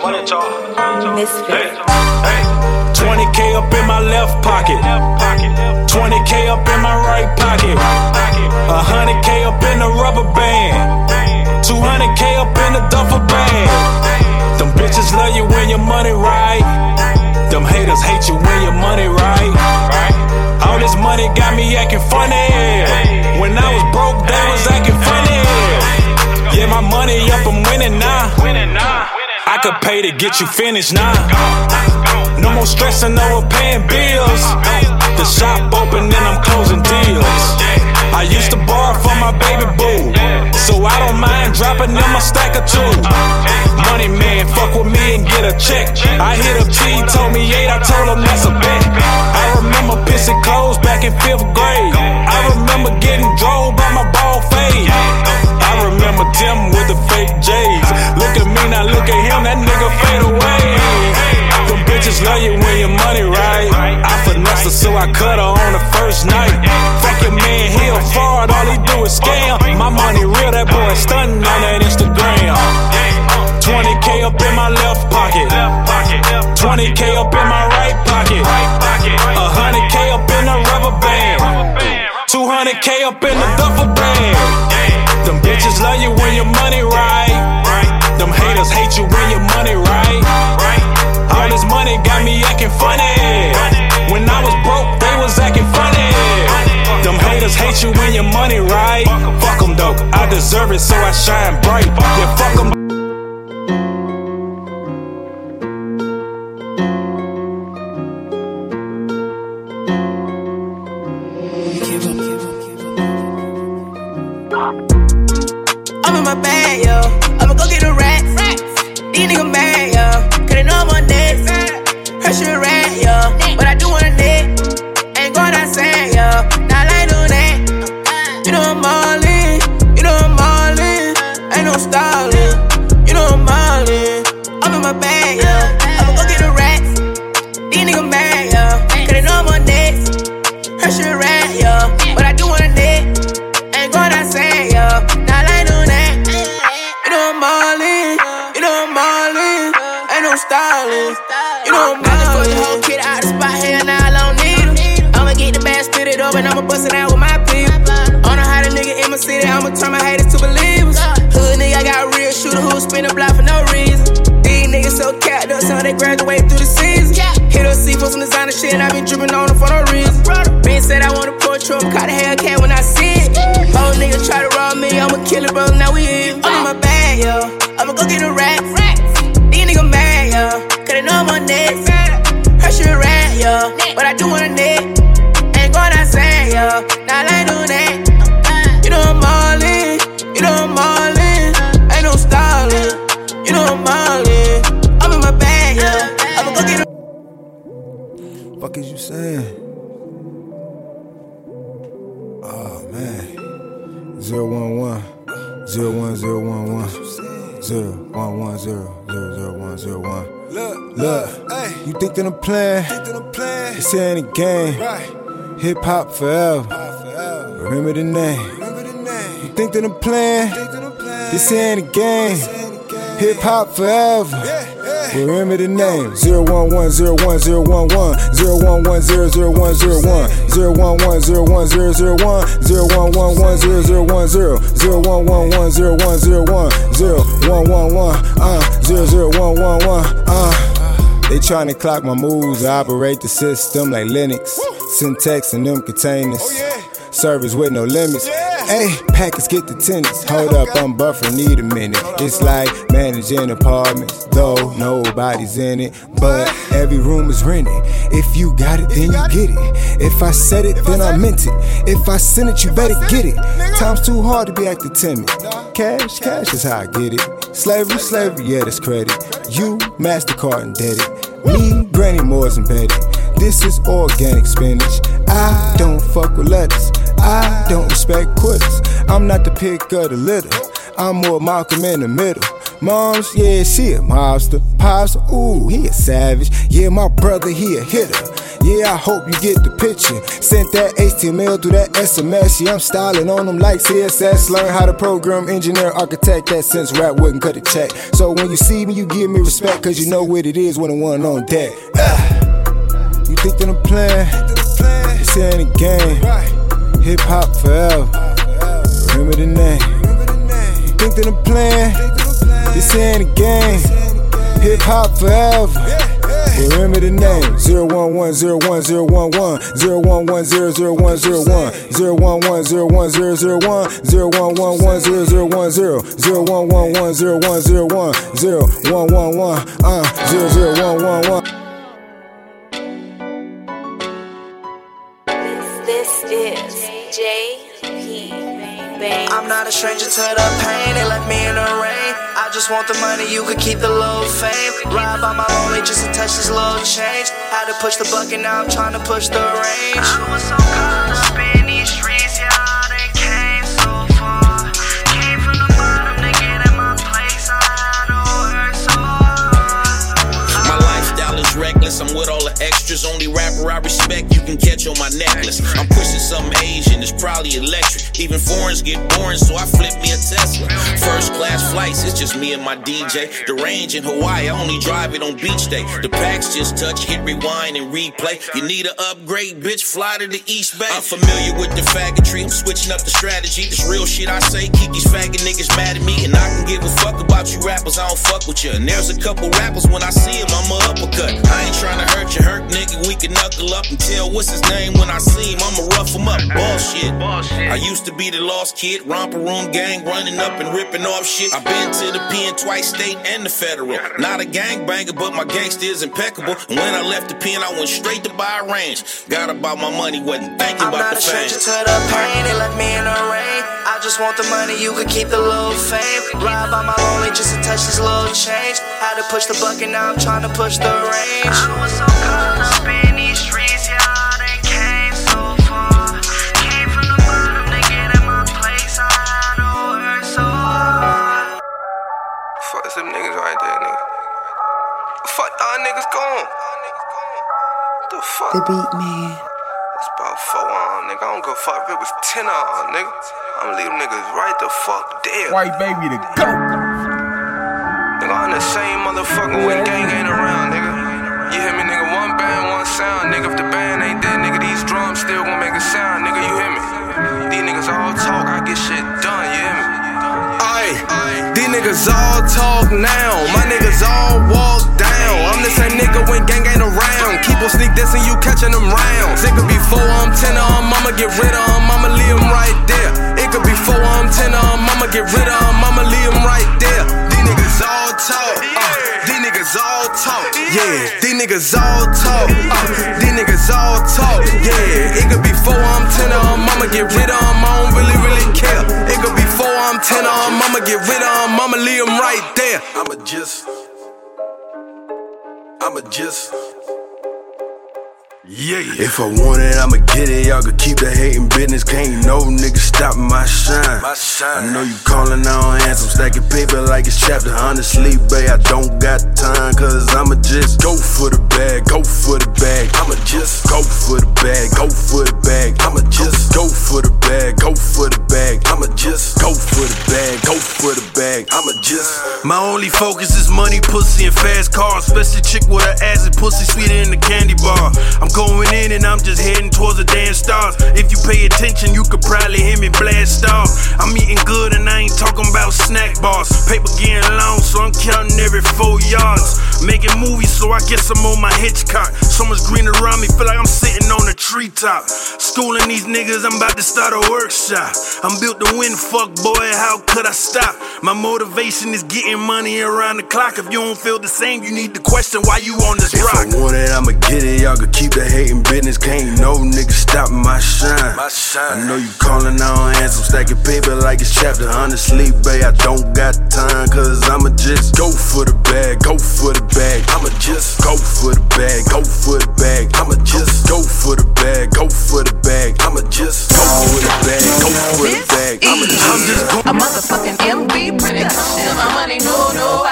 Misfit. 20K up in my left pocket, 20K up in my right pocket, 100K up in the rubber band, 200K up in the duffel bag. Them bitches love you when your money right, them haters hate you when your money right. All this money got me acting funny. When I was broke, they was acting funny. Yeah, my money up, I'm winning now. I could pay to get you finished now. No more stressing over paying bills. The shop open and I'm closing deals. I used to borrow from my baby boo, so I don't mind dropping them a stack or two. Money man, fuck with me and get a check. I hit up T, told me 8, I told him that's a bet. I remember pissing clothes back in 5th grade. I remember getting drove by my ball fade. I remember Tim with the fake J's. Look at me, now look at him, that nigga fade away. Them bitches love you when your money right. I finesse her so I cut her on the first night. Fuck your man, he a fraud, all he do is scam. My money real, that boy stunning on that Instagram. 20K up in my left pocket, 20K up in my right pocket, 100K up in the rubber band, 200K up in the duffel bag. Them bitches love you when your money right, them haters hate you when your money right. All this money got me acting funny. When I was broke, they was acting funny. Them haters hate you when your money right. Fuck them though, I deserve it so I shine bright. Yeah, fuck them. I'm in my bag, yo. I'ma go get a rat. These niggas mad, yo. Cause they know I'm on next. Her shit rat, yo. But I do want a neck. Ain't going outside, yo. Not like do that. You know I'm all in. You know I'm all in. Ain't no stalling. You know I'm all in. I'm in my bag, yo. I'ma go get a rat. These niggas mad, yo. Cause they know I'm on next. Her shit rat, yo. But I do want a neck. Ain't going outside, yo. Not like do that. You know I'm all in. You know I'm all in. Ain't no styling. You know I'm all in. The whole kid out the spot here, now I don't need him. I'ma get the bag, split it up, and I'ma bust it out with my people. I know how the nigga in my city, I'ma turn my haters to believers. Hood nigga, I got a real shooter who spin a block for no reason. These niggas so capped up, so they graduate through the season. Hit up C for some designer shit, and I been dripping on them for no reason. Ben said I want a porch truck, caught a Hellcat when I see it. Old nigga try to rob me, I'ma kill it, brother, now we in. I'm in my bag, yo. I'ma go get a rat. These niggas mad, yo. Cause they know I'm on next. Her shit rat, yo. But I do want a neck. Ain't going outside, yo. Now I do that. You know I'm all in. You know I'm all in. Ain't no stalling. You know I'm all in. I'm in my bag, yo. I'ma go get a. Fuck is you saying? Oh man. 011 01011 011000101. Look, hey, you think that I'm playing? This ain't a game. Hip hop forever. Remember the name. You think that I'm playing? This ain't a game. Hip hop forever. Remember the name. 0110101 011000101 011010001 0111010 0111001 01111 They tryna clock my moves. I operate the system like Linux. Syntax in them containers. Service with no limits. Hey, packets get the tenants. Hold up, I'm buffering, need a minute. It's like managing apartments, though nobody's in it. But every room is rented. If you got it, then you get it. If I said it, then I meant it. If I sent it, you better get it. Time's too hard to be acting timid. Cash is how I get it. Slavery, yeah, that's credit. You, MasterCard indebted. Me, Granny Moore's embedded. This is organic spinach. I don't fuck with lettuce. I don't respect quitters. I'm not the pick of the litter. I'm more Malcolm in the middle. Moms, yeah, she a mobster. Pops, ooh, he a savage. Yeah, my brother, he a hitter. Yeah, I hope you get the picture. Sent that HTML through that SMS. Yeah, I'm styling on them like CSS. Learn how to program, engineer, architect. That since rap wouldn't cut a check. So when you see me, you give me respect, cause you know what it is when the one on deck. You think that I'm playing? This ain't a game. Hip hop forever. Remember the name. You think that I'm playing? This ain't a game. Hip hop forever. Remember the name. 0110101 011001001 0110101 0111010 0111001 0111001 This is JP. I'm not a stranger to the pain, they left me in the rain. I just want the money, you could keep the little fame. Ride by my lonely just to touch this little change. Had to push the bucket, now I'm trying to push the range. I was so caught up in these streets, yeah, they came so far. Came from the bottom to get in my place, I had to work so hard. My lifestyle is reckless, I'm with all the extras. Only rapper I respect you can catch on my necklace. I'm pushing something Asian, it's probably electric. Even foreigns get boring, so I flip me a Tesla. First class flights, it's just me and my DJ. The range in Hawaii, I only drive it on beach day. The packs just touch, hit rewind and replay. You need an upgrade, bitch, fly to the East Bay. I'm familiar with the faggotry, I'm switching up the strategy. This real shit I say, keep these faggot niggas mad at me. And I can give a fuck about you rappers, I don't fuck with you. And there's a couple rappers, when I see them, I'm a uppercut. I ain't trying to hurt you, hurt nigga, we can knuckle up and tell what's his name when I see him, I'ma rough him up. Bullshit. I used to be the lost kid, romper room gang, running up and ripping off shit. I've been to the pen twice, state and the federal. Not a gangbanger, but my gangster is impeccable. And when I left the pen, I went straight to buy a range. Got about my money, wasn't thinking about the fame. I'm not a stranger to the pain, they left me in the rain. I just want the money, you could keep the little fame. Ride by my lonely just to touch this little change. Had to push the bucket, now I'm trying to push the range. I was so caught up in these streets, yeah, they came so far. Came from the bottom to get in my place, I had to work so hard. Fuck some niggas right there, nigga. Fuck y'all niggas gone. The fuck? The Beat Man. It's about 4 on, nigga. I don't give a fuck if it was 10 on, nigga. I'ma leave them niggas right the fuck dead. White baby to go. Nigga, I'm the same motherfucker when gang ain't around, nigga. You hear me, nigga? One band, one sound, nigga. If the band ain't dead, nigga, these drums still gon' make a sound, nigga. You hear me? These niggas all talk, I get shit done, you hear me? These niggas all talk now, my niggas all walk down. I'm the same nigga when gang ain't around. Keep on sneak dissing, you catching them rounds. It could be 4, I'm 10 on, I'ma get rid of them, I'ma leave them right there. It could be 4, I'm 10 on, I'ma get rid of them, I'ma leave them right there. These niggas all talk, these niggas all talk, yeah. These niggas all talk, these niggas all talk, yeah. It could be 4, I'm 10 on, I'ma get rid of them, I don't really care. It could be 4, I'm 10 on, I'ma get rid of them, I'ma leave them right there. I'ma just yeah. If I want it, I'ma get it. Y'all can keep the hating business. Can't no nigga stopping my shine. I know you calling, I don't answer. I'm stacking paper like it's chapter. Honestly, babe, I don't got time. Cause I'ma just go for the bag, go for the bag. I'ma just go for the bag, go for the bag. I'ma just go for the bag, go for the bag. I'ma just go for the bag, go for the bag. I'ma just. My only focus is money, pussy, and fast cars. Especially chick with her ass and pussy sweeter than the candy bar. I'm going in and I'm just heading towards the damn stars. If you pay attention, you could probably hear me blast off. I'm eating good and I ain't talking about snack bars. Paper getting long, so I'm counting every 4 yards. Making movies, so I guess I'm on my Hitchcock. So much green around me, feel like I'm sitting on a treetop. Schooling these niggas, I'm about to start a workshop. I'm built to win, fuck boy, how could I stop? My motivation is getting money around the clock. If you don't feel the same, you need to question why you on this rock. If I want it, I'ma get it. Y'all can keep the hating business. Can't no nigga stopping my shine. I know you calling, I don't answer. I'm stacking paper like it's chapter. Honestly, babe, I don't got time. Cause I'ma just go for the bag, go for the bag. I'ma just go for the bag, go for the bag. I'ma just go for the bag, go for the bag. I'ma just go for the bag, go for the bag. I'm just going. A motherfucking MB production. My money, no.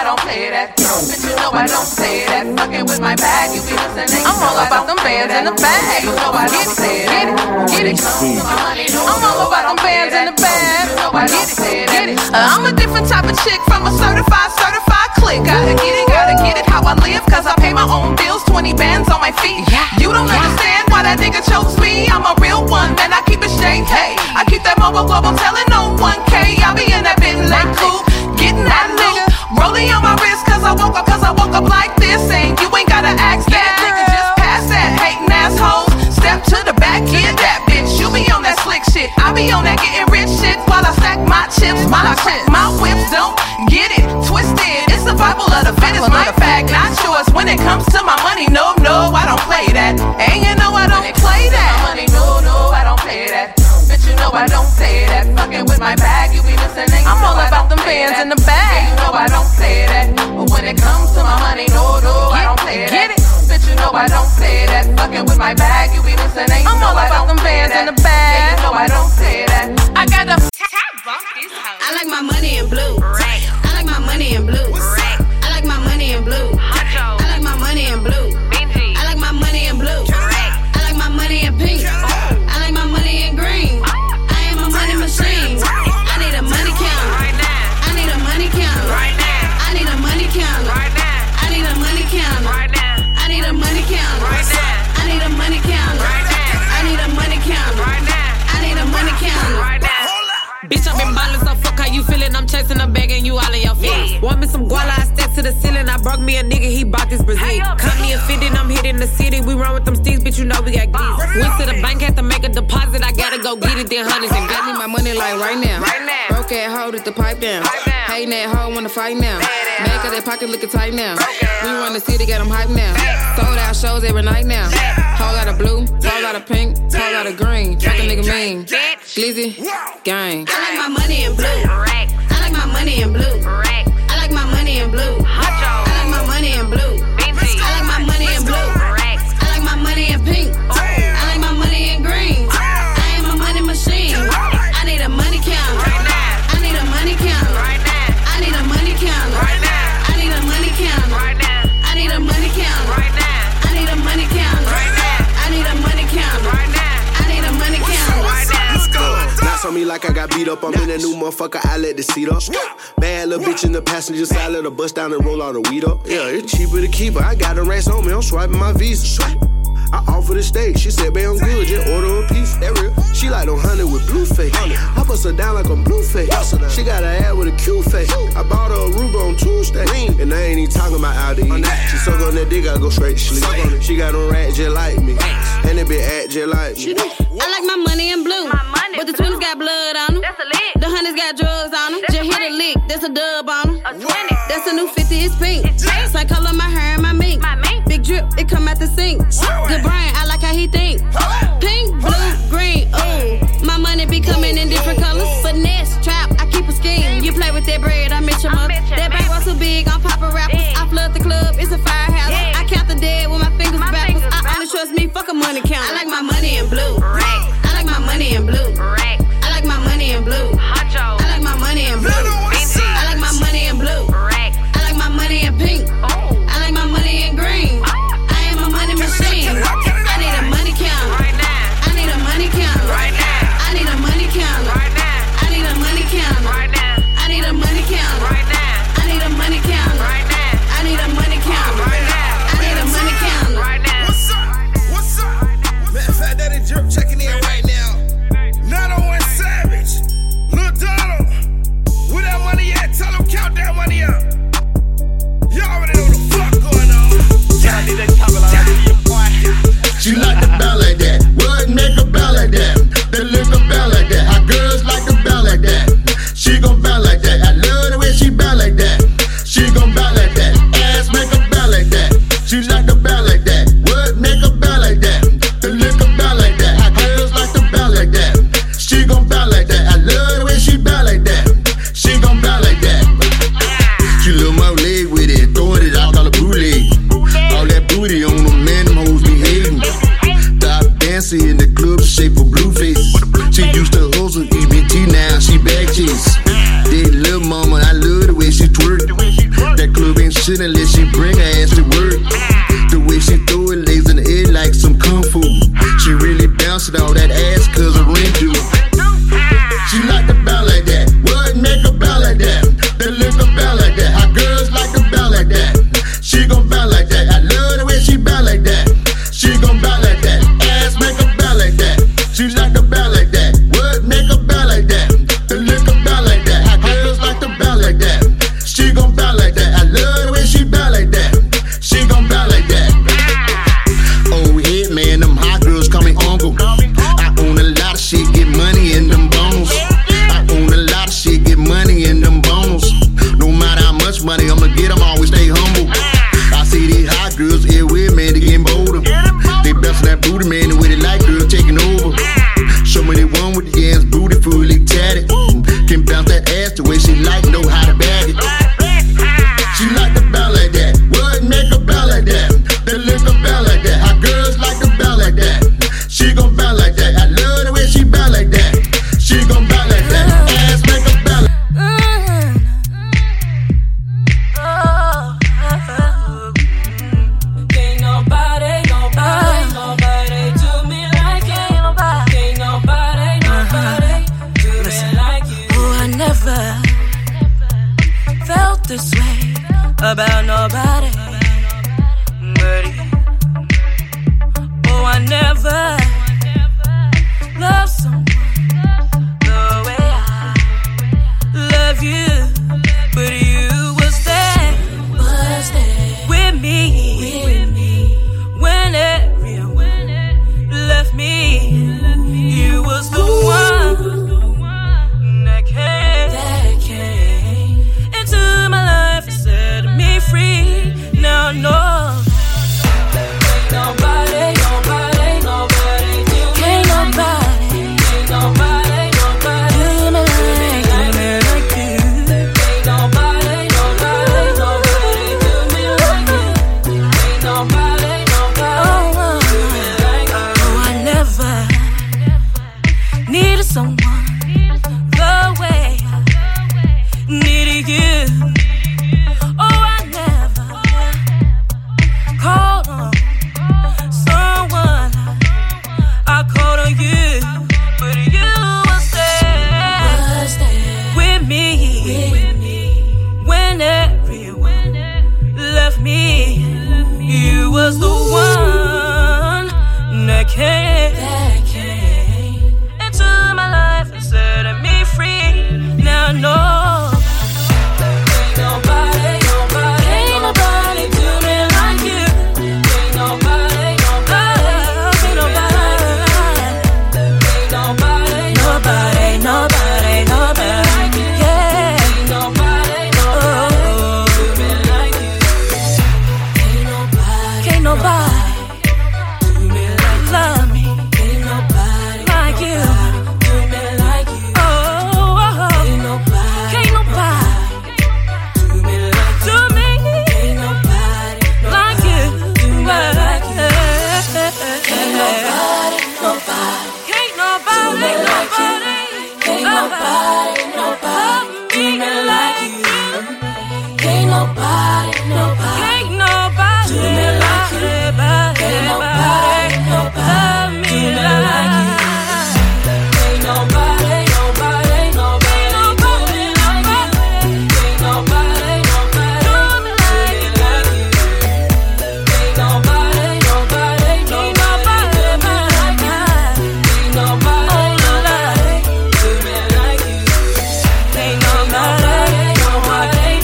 bands in the bag. You know I don't say it. Get it. I'm all about them bands in the bag. You know I don't say it. I'm a different type of chick from a certified click. Gotta get it how I live, cause I pay my own bills, 20 bands on my feet. You don't understand why that nigga chose me. I'm a real one, man, I keep it straight. Hey, I keep that mobile global telling no 1K. I be in that Bentley coupe, getting that loot, rolling on my wrist cause I woke up like this. And you ain't gotta ask that, nigga, just pass that. Hating assholes, step to the back, get that bitch. You be on that slick shit, I be on that getting rich shit. While I stack my chips, while I crack my whips, don't get it twisted. It's survival of the fittest, my bag, not yours. When it comes to my money, no, I don't play that. And you know I don't play that. Money, no, I don't play that. Bitch, you know I don't say that. Fucking with my bag, you be listening. I'm all about them bands in the bag. You know I don't say that. But when it comes to my money, no, I don't play that. Get it? Bitch, you know I don't say that. Fucking with my bag, you be listening. I'm all about them bands in the bag. You know I don't say that. I got the I like my money in blue. I like my money in blue. I like my money in blue. I like my money in blue. I like my money in blue. I like my money in pink. I like my money in green. I am a money machine. I need a money counter. I need a money counter. I need a money counter. I need a money counter. I need a money counter. I need a money counter. I need a money counter. I need a money counter. Bitch, I've been ballin', so fuck how you feelin'. I'm chasing a bag and you all in your feet. Want me some guala, I step to the ceiling. I broke me a nigga, he bought this Brazil. Cut me a fitted, I'm hitting the city. We run with them sticks, bitch, you know we got geese. Went to the bank, had to make a deposit. I gotta go get it, then hundreds and I need my money like right now. Broke that hoe with the pipe down. Hating that hoe, wanna fight now. Make up that pocket looking tight now. We run the city, got them hype now. Sold out shows every night now. Whole lot of blue, whole lot of pink, whole lot of green. Fuck a nigga mean. Glizzy, gang. I like my money in blue. I like my money in blue. I like my money in blue. I like my money in blue. I like my money in blue. I like my money in pink. I like my money in green. I am a money machine. I need a money counter. I need a money counter. I need a money counter. I need a money counter. I need a money counter. I need a money counter. I need a money counter. I need a money counter. Knots on me like I got beat up. I'm in a new motherfucker, I let the seat up. Bad little bitch in the passenger side, let her bust down and roll all the weed up. Yeah, it's cheaper to keep her. I got the racks on me, I'm swiping my Visa. I offered a steak, she said, babe, I'm good, just order a piece. That real. She like them honey with blue face. I bust her down like I'm blue face. She got her ass with a cute face. I bought her a Ruger on Tuesday, and I ain't even talking about out to eat. She suck on that dick, I go straight to sleep. She got them rats just like me, and they be act just like me. I like my money in blue, but the twins got blood on them. That's a lick. The honeys got drugs on them. Just hit a lick, that's a dub on them. A 20. That's a new 50, it's pink. Same color my hair and my mink. Big drip, it come out the sink. Good brain, I like how he think. Pink, blue, green, ooh. My money be coming in different colors. Finesse, trap, I keep a scheme. You play with that bread, I met your mother. That bag was so big, I'm poppin' rappers. I flood the club, it's a firehouse. I count the dead with my fingers backwards. I only trust me, fuck a money count. I like my money in blue. I like my money in blue. I like my money in blue. I like my money in blue. I like my money in blue. I like my money in pink. I like my money in green. I am a money machine. I need a money counter. I need a money counter. I need a money counter. I need a money counter. I need a money counter. I need a money counter. I need a money counter. I need a money counter. What's up? What's up? Matter of fact, that is Jerk checking in right now. 901 Savage, Lil Donald, where that money at? Tell them count that money up. Y'all already know the fuck going on. She like the bell like that. Would make a bell like that. The liquor bell like that. Our girls like the bell like that. She gon' bell like that. I love the way she bell like that. She gon' bell like that. Ass make a bell like that. She like the bell like that. Would make a bell like that. The liquor bell like that. Our girls like the bell like that. She gon' bell like that. I love the way she bell like that. She gon' bell like that. She love my leg with it, throwing it out, call it bootleg. All that booty on them, man, them hoes be hating. Stop dancing in the club, shape for blue face. She used to hustle EBT, now she bag chase. They love mama, I love the way she twerk. That club ain't shit unless she bring her ass to work. The way she throw it, legs in the air like some about nobody but you. Oh, I never loved someone the way I love you, but you was there with me when everyone left me. You was the one that came into my life and set me free. Now I know ain't nobody do me like you. Ain't nobody do me like you. Ain't nobody do me like you. Oh, I never needed someone the way I needed you. Oh, I never called on someone, I called on you, but you was there with me when everyone left me. You was the one that came into my life and set me free. Now I know ain't nobody do me like you. Ain't nobody like you. Yeah. Ain't nobody do me like you. Can't nobody do me like love me. Ain't nobody like you. Do me like you. Oh, ain't nobody do me like you. Ain't nobody like you. Do me like you. Ain't nobody do me like you. Ain't nobody do me like you. Ain't nobody do me like you. Ain't nobody do me like you. Ain't nobody do me like you. Ain't nobody do me like you. Ain't nobody do me like you. Ain't nobody do me like you. Ain't nobody do me like you.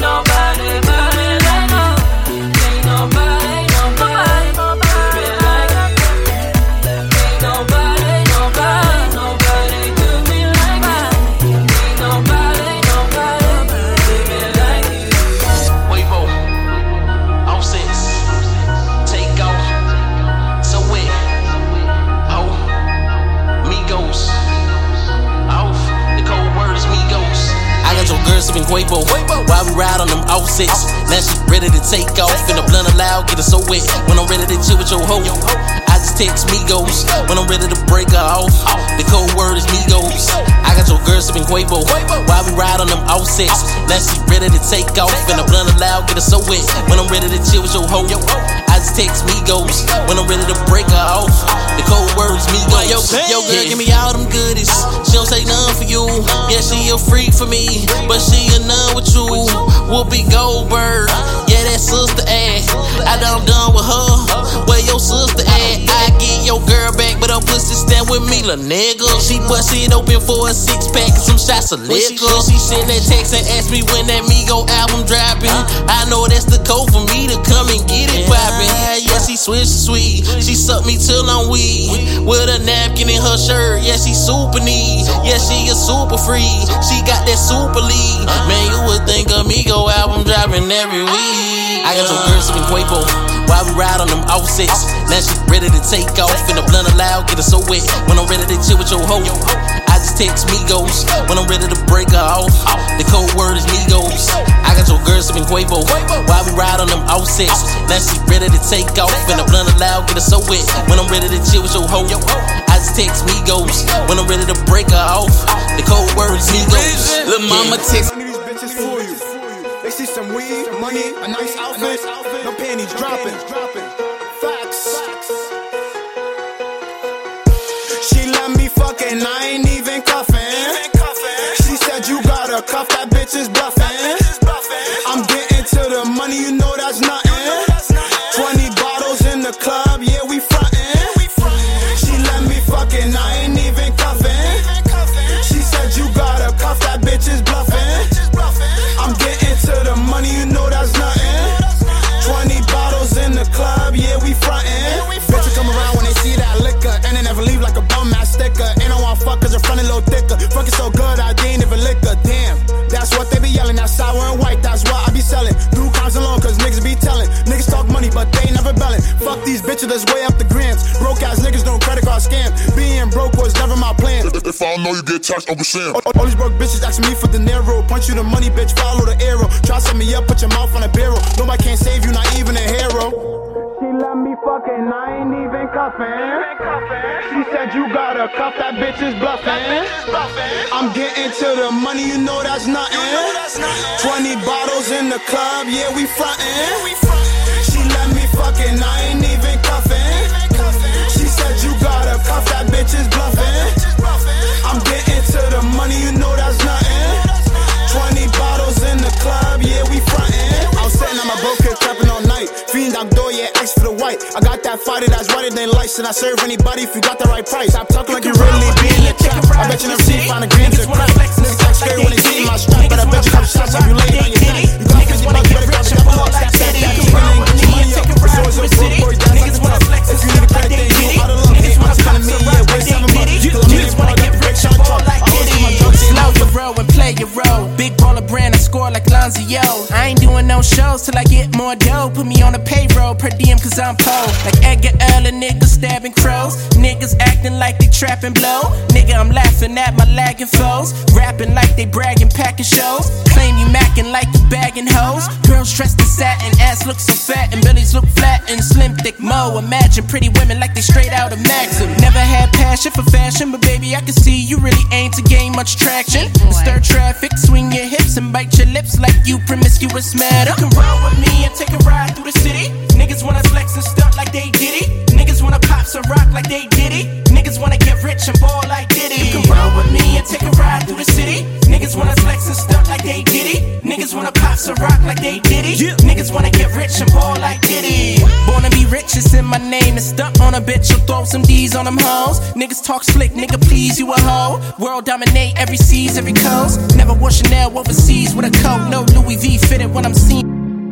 Sipping Quavo, while we ride on them offsets. Now she ready to take off, and the blunt aloud, get her so wet. When I'm ready to chill with your hoe, I just text Migos. When I'm ready to break her off, the code word is Migos. I got your girl sipping Quavo, while we ride on them offsets. Now she ready to take off, and the blunt aloud, get her so wet. When I'm ready to chill with your hoe, I just text Migos. When I'm ready to break her off, the code word is Migos. Yo girl, give me all them goodies. She don't say none for you. Yeah, she a freak for me, but she a none with you. Whoopi Goldberg, yeah, that sister ass. I done with her. Where your sister at? I get your girl back, but her pussy stand with me, la nigga. She bust it open for a 6-pack and some shots of liquor. She send that text and ask me when that Migo album dropping. I know that's the code for me to come and get it poppin'. Yeah, she switch sweet. She suck me till I'm weak. With a napkin in her shirt, yeah, she super neat. Yeah, she a super free. She got that super lead. Man, you would think a Migo album dropping every week. I got your girl sipping Quavo while we ride on them offsets. Now she ready to take off, and the blunt aloud, get her so wet. When I'm ready to chill with your hoe, I just text Migos. When I'm ready to break her off, the code word is Migos. I got your girl sipping Quavo while we ride on them offsets. Now she ready to take off, and the blunt aloud, get her so wet. When I'm ready to chill with your hoe, I just text Migos. When I'm ready to break her off, the code word is Migos. Lil' mama text. They see some weed, money, a nice outfit, no panties dropping. Facts. She let me fuck and I ain't even cuffin'. She said you got her cuff, that bitch is bluffin'. I'm getting to the money, you these bitches that's way up the grams. Broke ass niggas don't credit card scam. Being broke was never my plan. If I don't know you get taxed over Sam. All these broke bitches asking me for the narrow. Punch you the money, bitch, follow the arrow. Try set me up, put your mouth on a barrel. Nobody can save you, not even a hero. She let me fucking, I ain't even cuffin'. She said you gotta cuff, that bitch is bluffin'. I'm getting to the money, you know that's nothing. 20 bottles in the club, yeah, we frontin'. She let me fucking, I ain't even cuffin'. She said you gotta cuff, that bitch is bluffin'. I'm getting to the money, you know that's nothing. 20 bottles in the club, yeah, we frontin'. I'm sitting on my boat, trapping all night. Fiend, I'm door, yeah, X for the white. I got that fighter that's whiter than lights, and I serve anybody if you got the right price. Stop talking like you really be in the trap. I bet you never seen find a gram to crack. Niggas act scared when they see my strap, but I bet you couple shots if you lay on your back. You got 50 bucks, better grab a couple of that city. Niggas wanna get your money up. It's always a broke boy, niggas wanna flex. If you need a credit, then you know how to look. Niggas wanna come me, yeah, wait 7 months. Niggas wanna get rich and ball like Diddy. Slow your role and play your role. Big baller brand, I score like Lonzo. I ain't doing no shows till I get more dough. Put me on the payroll per diem cause I'm pole. Like Edgar Allan, niggas stabbing crows. Niggas acting like they trapping blow. Nigga, I'm laughing at my lagging foes. Rapping like they bragging, packing shows. Claim you macking like you bagging hoes. Girls dressed in satin, ass look so fat and bellies look flat and slim thick mo. Imagine pretty women like they straight out of Maxim. Never had passion for fashion, but baby I can see you really ain't to gain much traction. Stir traffic, swing your hips and bite your lips like you promiscuous matter. You can roll with me and take a ride through the city. Niggas wanna flex and stunt like they Diddy. Niggas wanna pop some rock like they Diddy. Niggas wanna get rich and ball like Diddy. You can roll with me and take a ride through the city. Niggas wanna flex and stunt like they Diddy. Niggas wanna pop some rock like they Diddy. Niggas wanna get rich and ball like Diddy. Born to be rich, it's in my name. And stunt on a bitch, you'll throw some D's on them hoes. Niggas talk slick, nigga please, you a hoe. World dominate every seas, every coast. Never wore Chanel overseas with a coat. No Louis V fitted when I'm seen.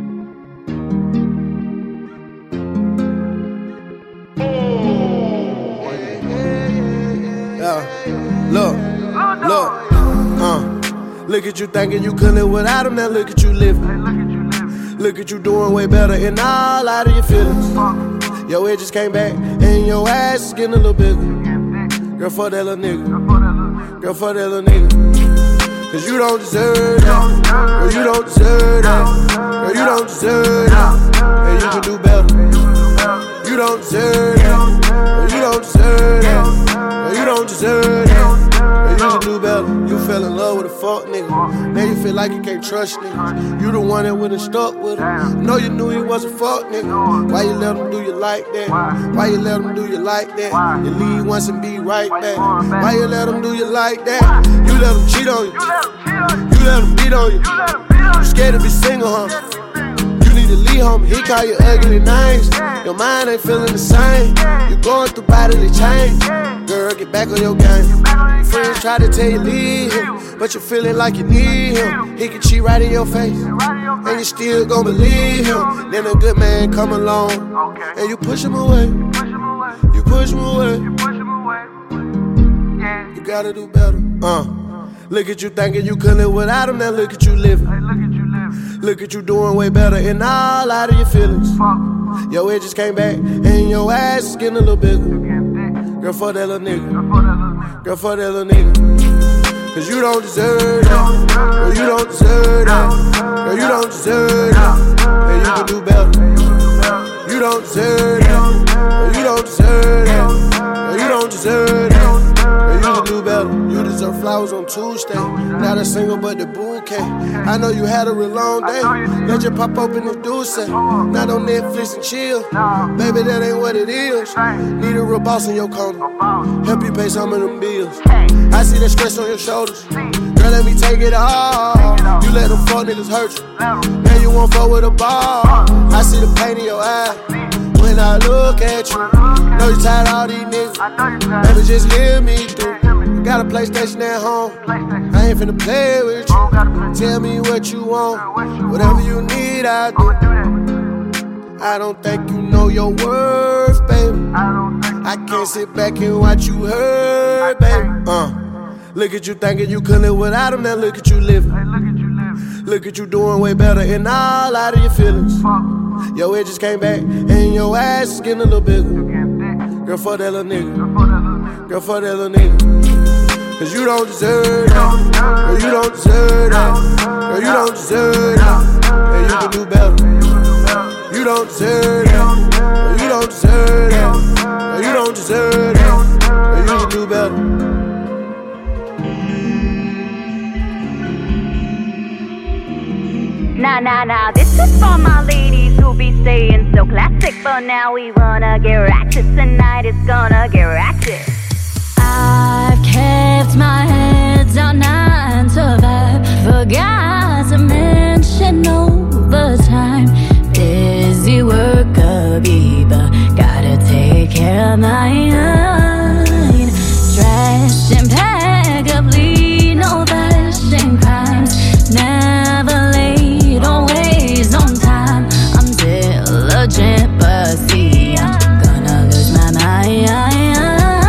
Look at you thinking you could live without him, now look at you living. Look at you doing way better and all out of your feelings. Your edges came back and your ass is getting a little bigger. Girl, fuck that little nigga. Girl, fuck that little nigga. Cause you don't deserve that. Girl, you don't deserve that. Girl, you don't deserve that. And you can do better. You don't deserve that. Girl, you don't deserve that. Girl, you don't deserve that. You can do better. You fell in love with a fuck nigga. Now you feel like you can't trust niggas. You the one that wouldn't stuck with him. Know you knew he was a fuck nigga. Why you let him do you like that? Why you let him do you like that? You leave once and be right back. Why you let him do you like that? You let him cheat on you. You let him beat on you. You scared to be single, huh? You need to leave home. He call you ugly names. Your mind ain't feeling the same. You going through bodily change. Girl, get back on your game. Friends try to tell you leave him, but you're feeling like you need him. He can cheat right in your face, and you still gon' believe him. Then a good man come along, and you push him away. You push him away. You gotta do better. Look at you thinking you could live without him, now look at you living. Look at you doing way better and all out of your feelings. Your edges came back, and your ass is getting a little bigger. Girl, fuck that little nigga. Girl, fuck that little nigga. Cause you don't deserve that. Girl, you don't deserve that. Girl, you don't deserve that. And you can do better. You don't deserve that. Girl, you don't deserve that. Girl, you don't deserve that. Girl, you can do better. You deserve flowers on Tuesday. Not a single but the bouquet. I know you had a real long day. Let you pop open the deuce. Not on Netflix and chill. Baby, that ain't what it is. Need a real boss in your corner. Help you pay some of them bills. I see the stress on your shoulders. Girl, let me take it all. You let them fuck niggas hurt you. Now you won't fuck with a ball. I see the pain in your eye when I look at you. Know you tired of all these niggas. Baby, just hear me through. Got a PlayStation at home. I ain't finna play with you. Tell me what you want. Whatever you need, I do. I don't think you know your worth, baby. I can't sit back and watch you hurt, baby. Look at you thinking you could live without him, now look at you living. Look at you doing way better and all out of your feelings. Yo, it just came back, and your ass is getting a little bigger. Girl, fuck that little nigga. Girl, fuck that little nigga. Cause you don't deserve that. Girl, you don't deserve that. Girl, you don't deserve that. And you can do better. You don't deserve that. Girl, you don't deserve that. Girl, you don't deserve that. Girl, you can do better. Nah, this is for my ladies who be staying so classic. But now we wanna get ratchet, tonight it's gonna get ratchet. I've kept my head down 9 to 5. Forgot to mention overtime. Busy worker bee, but gotta take care of my mind. Dressed impeccably, no fashion crimes. Never late, always on time. I'm diligent, but see, I'm gonna lose my mind.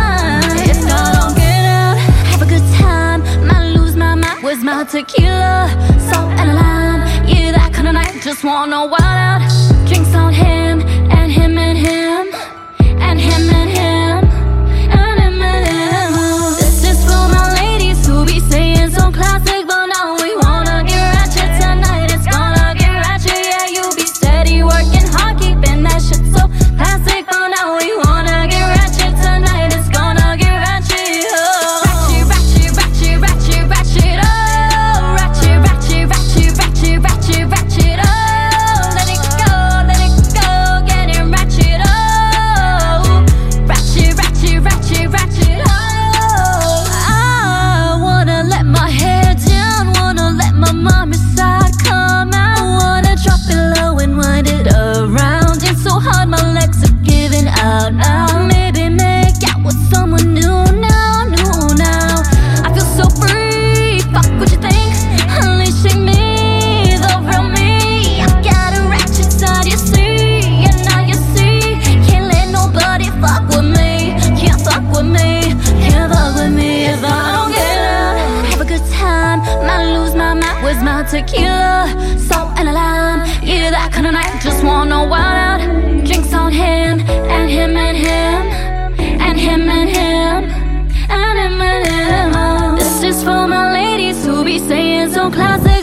If I don't get out, have a good time, might lose my mind. Where's my tequila, salt and lime? Yeah, that kind of night, just wanna wild out. Drinks on him, and him and him, and him and him, and him and him. This is for my ladies who be saying so classic, but now we wanna get ratchet tonight. It's gonna get ratchet, yeah. You be steady working hard, keeping that shit so classic, but now we wanna get ratchet tonight. It's gonna get ratchet, oh. Ratchet, ratchet, ratchet, ratchet, ratchet, oh. Ratchet, ratchet, ratchet, ratchet, ratchet, ratchet, oh. Let it go, getting ratchet, oh. Ratchet, ratchet, ratchet, ratchet, oh. I wanna let my hair down, wanna let my mommy side come out. Wanna drop it low and wind it around. It's so hard, my legs are giving out now. Maybe make out with someone new now, new now. I feel so free, fuck what you think. Unleashing me, the real me. I got a ratchet side, you see, and now you see. Can't let nobody fuck with me. Can't fuck with me, can't fuck with me. If I don't get out, have a good time, might lose my mind. Where's my tequila, salt and a lime? Yeah, that kind of night, just wanna wild out. Drinks on him, and him and him, and him and him, and him and him. This is for my ladies who be saying so classic.